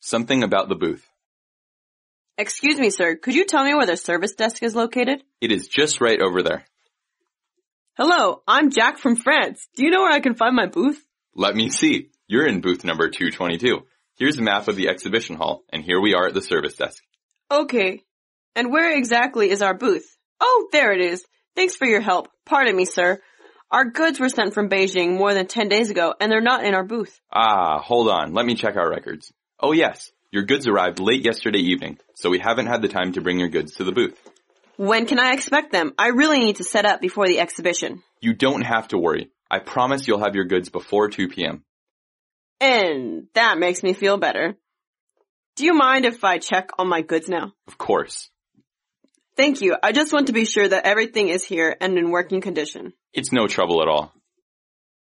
Something about the booth. Excuse me, sir. Could you tell me where the service desk is located? It is just right over there. Hello, I'm Jack from France. Do you know where I can find my booth? Let me see. You're in booth number 222. Here's a map of the exhibition hall, and here we are at the service desk. Okay. And where exactly is our booth? Oh, there it is. Thanks for your help. Pardon me, sir. Our goods were sent from Beijing more than 10 days ago, and they're not in our booth. Ah, hold on. Let me check our records. Oh yes, your goods arrived late yesterday evening, so we haven't had the time to bring your goods to the booth. When can I expect them? I really need to set up before the exhibition. You don't have to worry. I promise you'll have your goods before 2 p.m. And that makes me feel better. Do you mind if I check on my goods now? Of course. Thank you. I just want to be sure that everything is here and in working condition. It's no trouble at all.